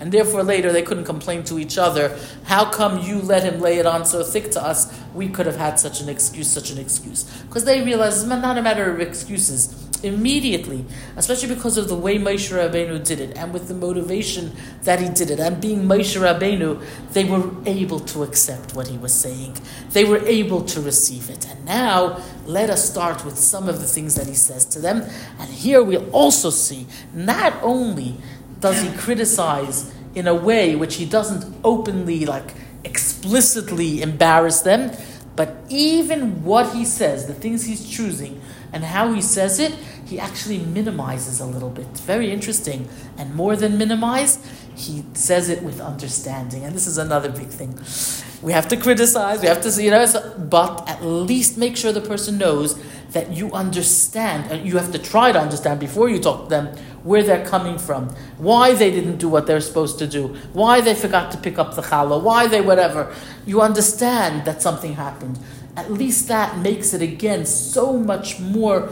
and therefore later they couldn't complain to each other, how come you let him lay it on so thick to us? We could have had such an excuse. Because they realized it's not a matter of excuses. Immediately, especially because of the way Moshe Rabbeinu did it, and with the motivation that he did it, and being Moshe Rabbeinu, they were able to accept what he was saying. They were able to receive it. And now, let us start with some of the things that he says to them. And here we'll also see, not only does he criticize in a way which he doesn't openly, explicitly embarrass them, but even what he says, the things he's choosing, and how he says it, he actually minimizes a little bit. Very interesting. And more than minimize, he says it with understanding. And this is another big thing. We have to criticize, we have to, but at least make sure the person knows that you understand, and you have to try to understand before you talk to them where they're coming from, why they didn't do what they're supposed to do, why they forgot to pick up the challah, why they whatever. You understand that something happened. At least that makes it again so much more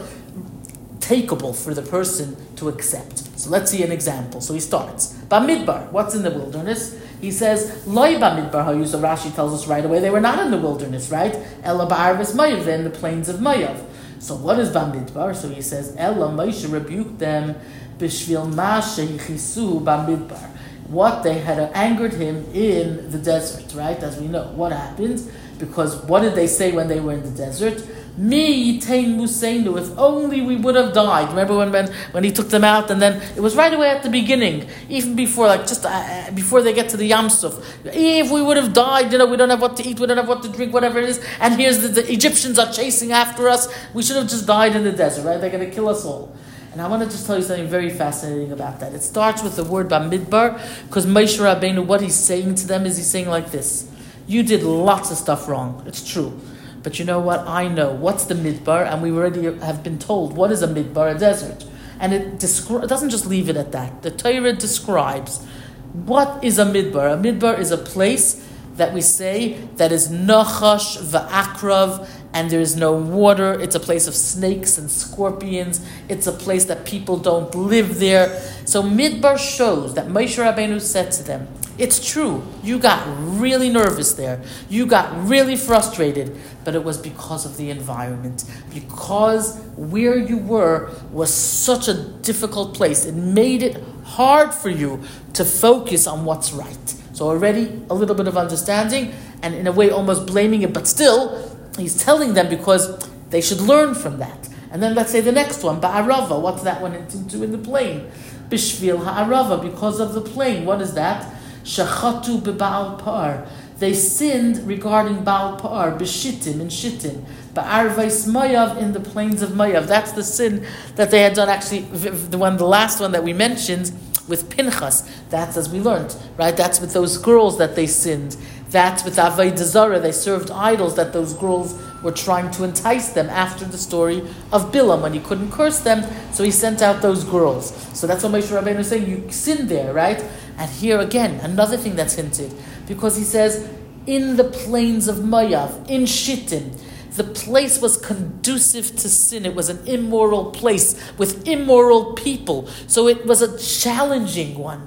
takeable for the person to accept. So let's see an example. So he starts. Bamidbar, what's in the wilderness? He says, Loi Bamidbar Hayu, so Rashi tells us right away, they were not in the wilderness, right? Ela Ba'arvis Mayav, they're in the plains of Mayav. So what is Bamidbar? So he says, Ela Moshe rebuked them, Bishvil Ma Shehichisu Bamidbar. What they had angered him in the desert, right? As we know, what happened? Because what did they say when they were in the desert? Mi yitain museinu, if only we would have died. Remember when he took them out, and then it was right away at the beginning, even before, before they get to the Yam Suf. If we would have died, we don't have what to eat, we don't have what to drink, whatever it is, and here's the Egyptians are chasing after us. We should have just died in the desert, right? They're going to kill us all. And I want to just tell you something very fascinating about that. It starts with the word Bamidbar, because Moshe Rabbeinu, what he's saying to them is he's saying like this: you did lots of stuff wrong. It's true. But you know what? I know. What's the midbar? And we already have been told what is a midbar, a desert. And it doesn't just leave it at that. The Torah describes what is a midbar. A midbar is a place that we say that is nachash va'akrav, and there is no water. It's a place of snakes and scorpions. It's a place that people don't live there. So midbar shows that Moshe Rabbeinu said to them, it's true, you got really nervous there. You got really frustrated, but it was because of the environment. Because where you were was such a difficult place. It made it hard for you to focus on what's right. So already a little bit of understanding, and in a way almost blaming it, but still, he's telling them because they should learn from that. And then let's say the next one, Ba'arava, what's that one into in the plain? Bishvil ha'arava, because of the plain. What is that? Shachatu beBaal Par. They sinned regarding Baal Par, b'shittim, in Shittim, ba'arvais Mayav, in the plains of Mayav. That's the sin that they had done. Actually, the last one that we mentioned with Pinchas. That's as we learned, right? That's with those girls that they sinned. That's with Avodah Zarah. They served idols that those girls were trying to entice them after the story of Bilam when he couldn't curse them, so he sent out those girls. So that's what Moshe Rabbeinu is saying. You sinned there, right? And here again, another thing that's hinted, because he says, in the plains of Mayav, in Shittim, the place was conducive to sin. It was an immoral place with immoral people. So it was a challenging one.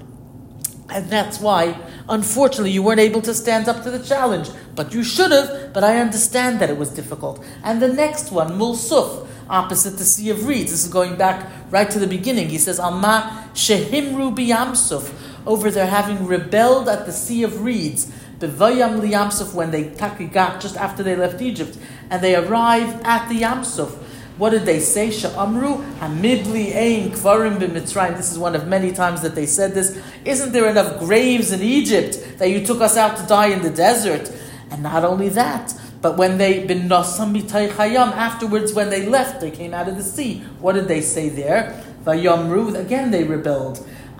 And that's why, unfortunately, you weren't able to stand up to the challenge. But you should have, but I understand that it was difficult. And the next one, Mulsuf, opposite the Sea of Reeds. This is going back right to the beginning. He says, Amma Shehimru b'Yamsuf, over there having rebelled at the Sea of Reeds. B'Vayam liYamsuf, when they got just after they left Egypt, and they arrived at the Yamsuf. What did they say? Sha'amru hamidli ein kvarim b'Mitzrayim. This is one of many times that they said this. Isn't there enough graves in Egypt that you took us out to die in the desert? And not only that, but when they bin nasam mitay chayam, afterwards when they left, they came out of the sea. What did they say there? Vayamru, again they rebelled.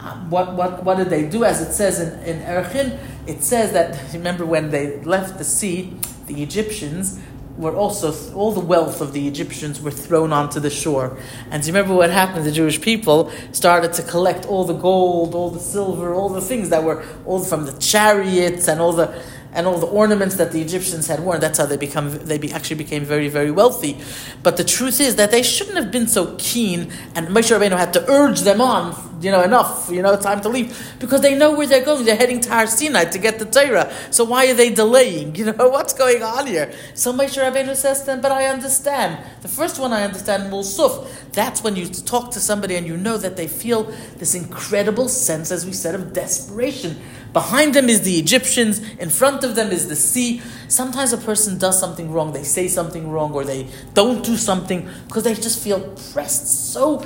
What did they do? As it says in Erchin, it says that, remember when they left the sea, the Egyptians were also, all the wealth of the Egyptians were thrown onto the shore. And do you remember what happened? The Jewish people started to collect all the gold, all the silver, all the things that were, all from the chariots and all the ornaments that the Egyptians had worn. That's how they actually became very, very wealthy. But the truth is that they shouldn't have been so keen, and Moshe Rabbeinu had to urge them on enough, time to leave. Because they know where they're going. They're heading to Har Sinai to get the Torah. So why are they delaying? What's going on here? So Moshe Rabbeinu says to them, but I understand. The first one I understand, Mulsuf. That's when you talk to somebody and you know that they feel this incredible sense, as we said, of desperation. Behind them is the Egyptians. In front of them is the sea. Sometimes a person does something wrong. They say something wrong or they don't do something because they just feel pressed so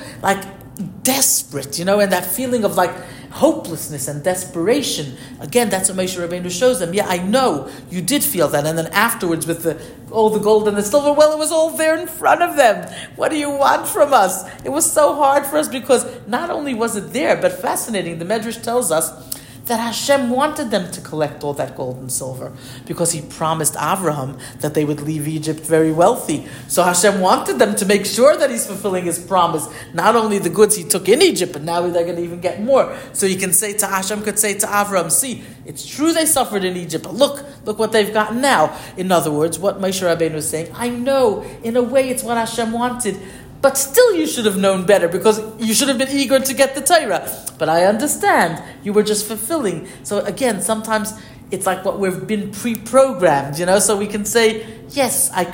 desperate, and that feeling of hopelessness and desperation. Again, that's what Moshe Rabbeinu shows them. Yeah, I know you did feel that. And then afterwards with all the gold and the silver, well, it was all there in front of them. What do you want from us? It was so hard for us because not only was it there, but fascinating. The Medrash tells us that Hashem wanted them to collect all that gold and silver because He promised Avraham that they would leave Egypt very wealthy. So Hashem wanted them to make sure that He's fulfilling His promise. Not only the goods He took in Egypt, but now they're going to even get more. So Hashem could say to Avraham, see, it's true they suffered in Egypt, but look what they've gotten now. In other words, what Moshe Rabbeinu was saying, I know, in a way it's what Hashem wanted, but still you should have known better because you should have been eager to get the Torah. But I understand. You were just fulfilling. So again, sometimes it's like what we've been pre-programmed, so we can say, yes, I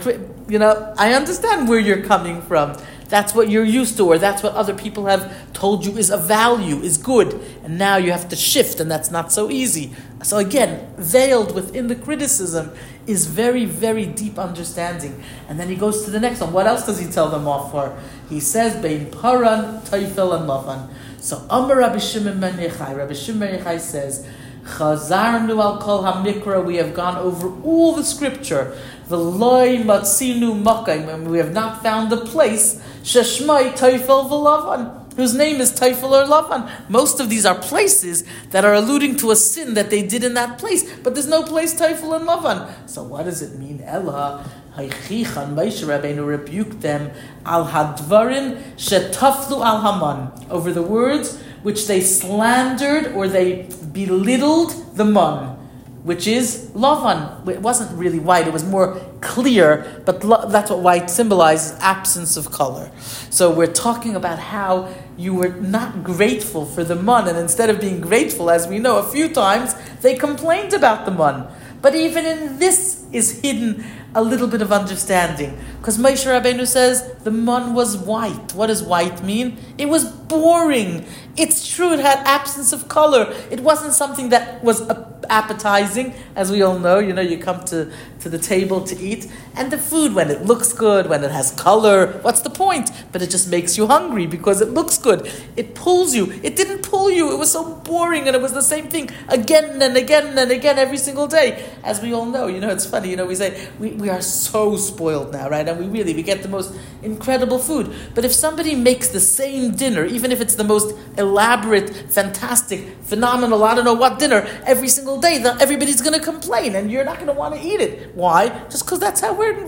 understand where you're coming from. That's what you're used to, or that's what other people have told you is a value, is good. And now you have to shift, and that's not so easy. So again, veiled within the criticism is very, very deep understanding. And then he goes to the next one. What else does he tell them off for? He says, Bein Paran, Teifel, and Lavan. So Amar Rabbi Shimon ben Yochai. Rabbi Shimon ben Yochai says, Chazarnu al kol hamikra. We have gone over all the scripture. V'loi matzinu makayim. And we have not found the place. Sheshmai Teifel v'Lavan, whose name is Teifel or Lavan. Most of these are places that are alluding to a sin that they did in that place, but there's no place Teifel and Lavan. So what does it mean? Ella Haychichan Moshe Rabbeinu rebuked them al hadvarim shetaflu al Haman, over the words which they slandered or they belittled the man, which is Lavan. It wasn't really white, it was more clear, but that's what white symbolizes, absence of color. So we're talking about how you were not grateful for the man, and instead of being grateful, as we know a few times, they complained about the man. But even in this is hidden a little bit of understanding. Because Moshe Rabbeinu says the man was white. What does white mean? It was boring. It's true, it had absence of color. It wasn't something that was appetizing. As we all know, you come to the table to eat, and the food, when it looks good, when it has color, what's the point? But it just makes you hungry because it looks good. It pulls you. It didn't pull you. It was so boring, and it was the same thing again and again and again every single day. As we all know, it's funny, we say we are so spoiled now, right? And we get the most incredible food. But if somebody makes the same dinner, even if it's the most elaborate, fantastic, phenomenal, I don't know what dinner, every single day, everybody's going to complain, and you're not going to want to eat it. Why? Just because that's how we're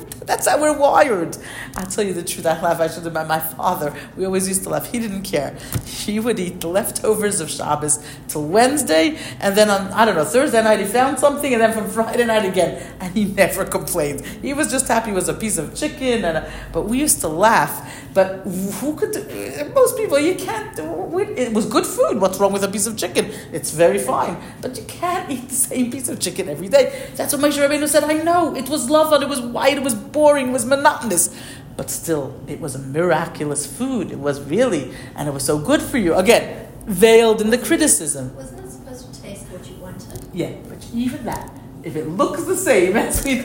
wired. I'll tell you the truth. I laugh. I should have my father. We always used to laugh. He didn't care. He would eat the leftovers of Shabbos till Wednesday, and then on Thursday night he found something, and then from Friday night again, and he never complained. He was just happy it was a piece of chicken, but we used to laugh. But who could do? Most people, you can't do it. It was good food. What's wrong with a piece of chicken? It's very fine. But you can't eat the same piece of chicken every day. That's what Moshe Rabbeinu said. I know, it was Lavan, it was white, it was boring, it was monotonous. But still, it was a miraculous food. It was really, and it was so good for you. Again, veiled in the criticism.
Wasn't it supposed to taste what you wanted?
Yeah, but even that, if it looks the same as we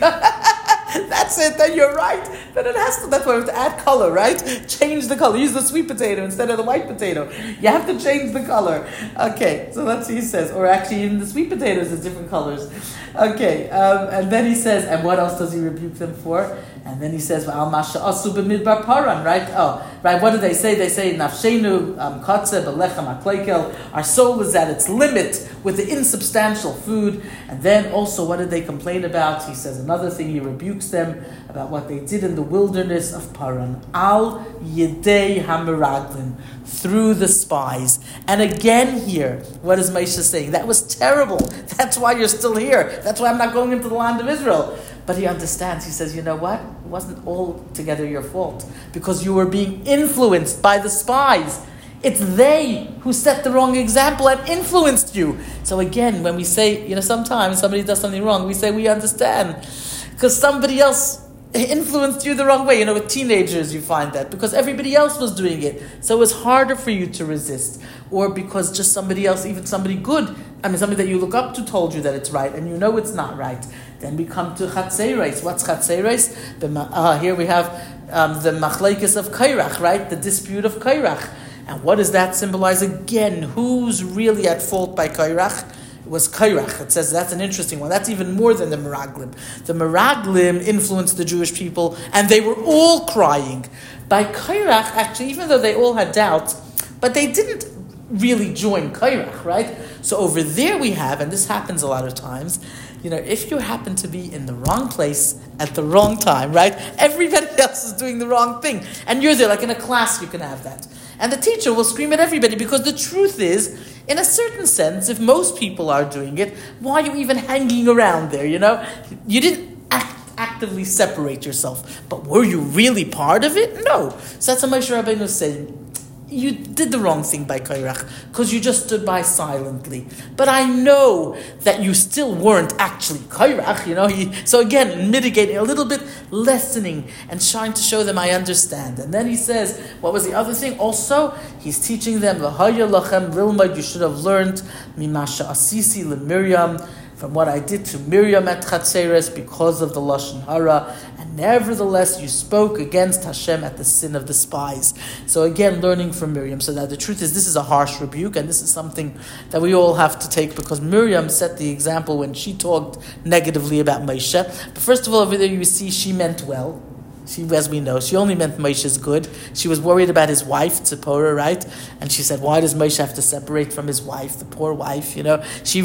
that's it, then you're right. Then it has to, that's why we have to add color, right? Change the color. Use the sweet potato instead of the white potato. You have to change the color. Okay, so that's what he says. Or actually, even the sweet potatoes is different colors. Okay, and then he says, and what else does he rebuke them for? And then he says, "Al masha asu b'midbar paran." Right? Oh, right. What do they say? They say, "Nafshenu katze belechem akleikel." Our soul is at its limit with the insubstantial food. And then also, what did they complain about? He says another thing. He rebukes them about what they did in the wilderness of Paran. Al yedei hamiraglin, through the spies. And again here, what is Moshe saying? That was terrible. That's why you're still here. That's why I'm not going into the land of Israel. But he understands. He says, you know what? It wasn't altogether your fault. Because you were being influenced by the spies. It's they who set the wrong example and influenced you. So again, when we say, sometimes somebody does something wrong, we say we understand. Because somebody else influenced you the wrong way. With teenagers you find that. Because everybody else was doing it. So it was harder for you to resist. Or because just somebody else, even somebody good, somebody that you look up to told you that it's right and it's not right. Then we come to Chatzeres. What's Chatzeres? Here we have the Machlekes of Kairach, right? The dispute of Kairach. And what does that symbolize? Again, who's really at fault by Kairach? It was Kairach. It says that's an interesting one. That's even more than the Meraglim. The Meraglim influenced the Jewish people and they were all crying. By Kairach, actually, even though they all had doubts, but they didn't really join Kairach, right? So over there we have, and this happens a lot of times, if you happen to be in the wrong place at the wrong time, right? Everybody else is doing the wrong thing. And you're there, like in a class you can have that. And the teacher will scream at everybody because the truth is, in a certain sense, if most people are doing it, why are you even hanging around there, You didn't actively separate yourself. But were you really part of it? No. So that's what Moshe Rabbeinu is saying. You did the wrong thing by Kairach because you just stood by silently. But I know that you still weren't actually Kairach, So again, mitigating a little bit, lessening and trying to show them I understand. And then he says, what was the other thing? Also, he's teaching them, you should have learned Mimasha Asisi Miriam, from what I did to Miriam at Chatzeres because of the Lashon Hara, and nevertheless you spoke against Hashem at the sin of the spies. So again, learning from Miriam. So that the truth is, this is a harsh rebuke, and this is something that we all have to take, because Miriam set the example when she talked negatively about Moshe. But first of all, over there you see she meant well. She, as we know, she only meant Moshe's good. She was worried about his wife, Tzipporah, right? And she said, why does Moshe have to separate from his wife, the poor wife, She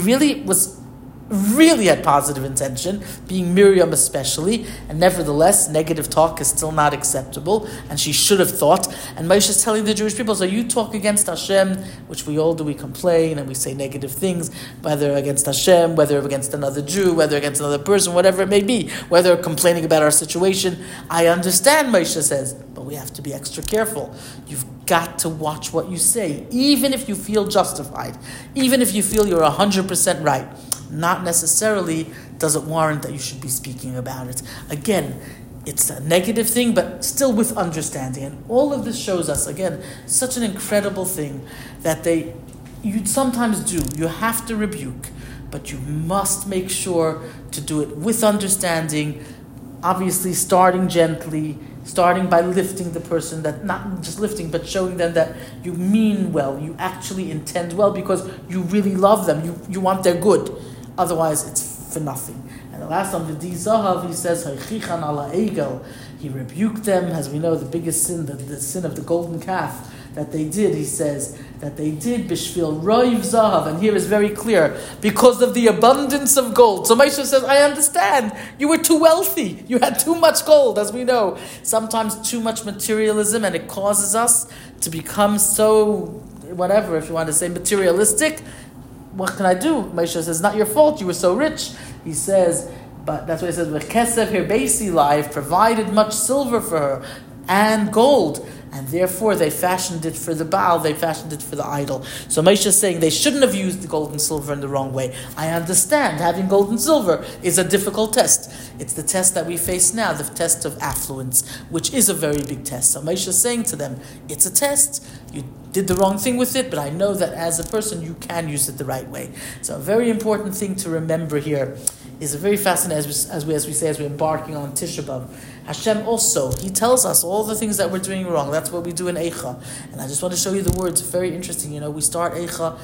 really had positive intention, being Miriam especially, and nevertheless, negative talk is still not acceptable, and she should have thought. And Moshe is telling the Jewish people, so you talk against Hashem, which we all do, we complain and we say negative things, whether against Hashem, whether against another Jew, whether against another person, whatever it may be, whether complaining about our situation. I understand, Moshe says, but we have to be extra careful. You've got to watch what you say, even if you feel justified, even if you feel you're 100% right. Not necessarily does it warrant that you should be speaking about it. Again, it's a negative thing, but still with understanding. And all of this shows us, again, such an incredible thing that you sometimes do. You have to rebuke, but you must make sure to do it with understanding, obviously starting gently, starting by lifting the person, that not just lifting, but showing them that you mean well, you actually intend well because you really love them, you want their good. Otherwise, it's for nothing. And the last one, the Zahav, he says, Haychichan ala egel. He rebuked them, as we know, the biggest sin, the sin of the golden calf that they did, he says, that they did bishvil roiv zahav, and here is very clear, because of the abundance of gold. So Moshe says, I understand, you were too wealthy, you had too much gold, as we know. Sometimes too much materialism, and it causes us to become so, whatever, if you want to say materialistic. What can I do? Moshe says, it's not your fault, you were so rich. He says, but that's what he says, V'kesev her basi life provided much silver for her, and gold. And therefore they fashioned it for the Baal, they fashioned it for the idol. So Moshe is saying they shouldn't have used the gold and silver in the wrong way. I understand having gold and silver is a difficult test. It's the test that we face now, the test of affluence, which is a very big test. So Moshe is saying to them, it's a test. You did the wrong thing with it, but I know that as a person you can use it the right way. So a very important thing to remember here is a very fascinating, as we say, as we're embarking on Tisha B'Av. Hashem also, He tells us all the things that we're doing wrong. That's what we do in Eicha. And I just want to show you the words. Very interesting. We start Eicha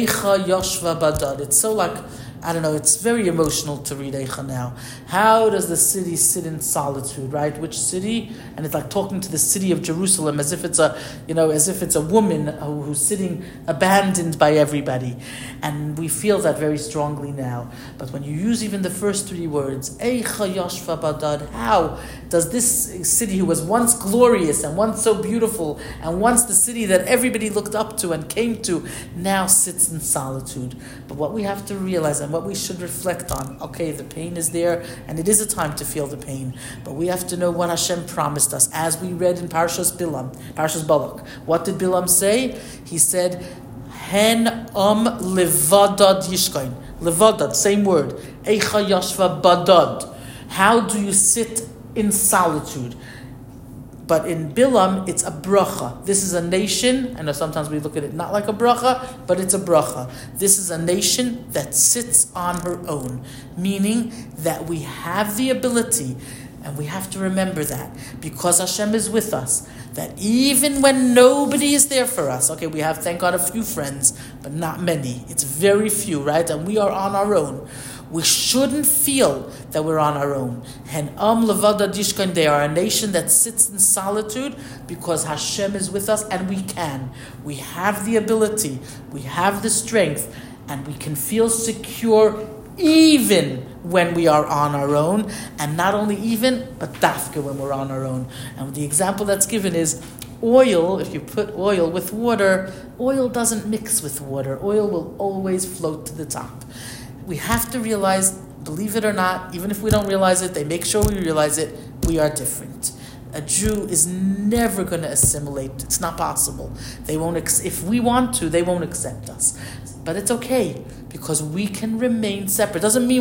Yoshva Badad. It's so like, I don't know, it's very emotional to read Eicha now. How does the city sit in solitude, right? Which city? And it's like talking to the city of Jerusalem as if it's a woman who's sitting abandoned by everybody. And we feel that very strongly now. But when you use even the first three words, Eicha Yoshva Badad, how does this city who was once glorious and once so beautiful and once the city that everybody looked up to and came to now sits in solitude? But what we have to realize, and what we should reflect on. Okay, the pain is there, and it is a time to feel the pain, but we have to know what Hashem promised us. As we read in Parshas Balak, what did Bilam say? He said, Hen levadad yishkain. Levadad, same word. Eicha yashva badad. How do you sit in solitude? But in Bilam, it's a bracha. This is a nation, and sometimes we look at it not like a bracha, but it's a bracha. This is a nation that sits on her own, meaning that we have the ability, and we have to remember that, because Hashem is with us, that even when nobody is there for us, okay, we have, thank God, a few friends, but not many. It's very few, right? And we are on our own. We shouldn't feel that we're on our own. Levada Dishkan, they are a nation that sits in solitude because Hashem is with us, and we can. We have the ability, we have the strength, and we can feel secure even when we are on our own, and not only even, but dafka when we're on our own. And the example that's given is oil. If you put oil with water, oil doesn't mix with water. Oil will always float to the top. We have to realize, believe it or not, even if we don't realize it, they make sure we realize it, we are different. A Jew is never going to assimilate. It's not possible. They won't. If we want to, they won't accept us. But it's okay, because we can remain separate. It doesn't mean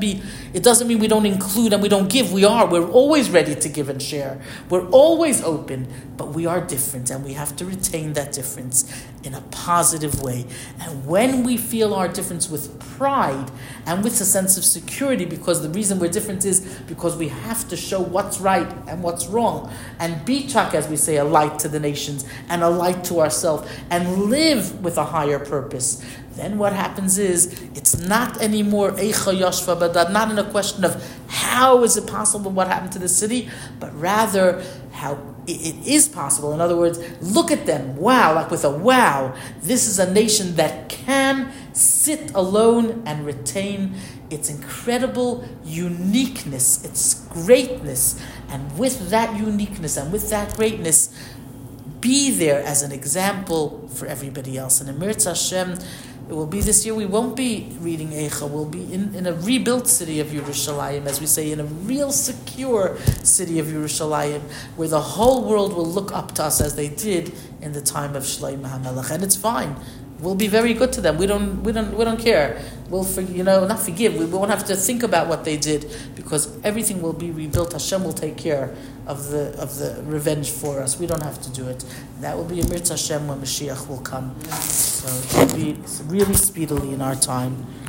we don't include and we don't give. We are. We're always ready to give and share. We're always open, but we are different, and we have to retain that difference in a positive way. And when we feel our difference with pride and with a sense of security, because the reason we're different is because we have to show what's right and what's wrong, and be chak, as we say, a light to the nations and a light to ourselves, and live with a higher purpose, then what happens is, it's not anymore Eicha Yashva Badad, not in a question of how is it possible what happened to the city, but rather how it is possible. In other words, look at them, wow, like with a wow, this is a nation that can sit alone and retain its incredible uniqueness, its greatness, and with that uniqueness and with that greatness, be there as an example for everybody else. And in Mirz Hashem, it will be this year, we won't be reading Eicha, we'll be in a rebuilt city of Yerushalayim, as we say, in a real secure city of Yerushalayim, where the whole world will look up to us as they did in the time of Shlomo HaMelech. And it's fine. We'll be very good to them. We don't care. We'll not forgive. We won't have to think about what they did, because everything will be rebuilt. Hashem will take care of the revenge for us. We don't have to do it. That will be a Mirz Hashem when Mashiach will come. So it will be really speedily in our time.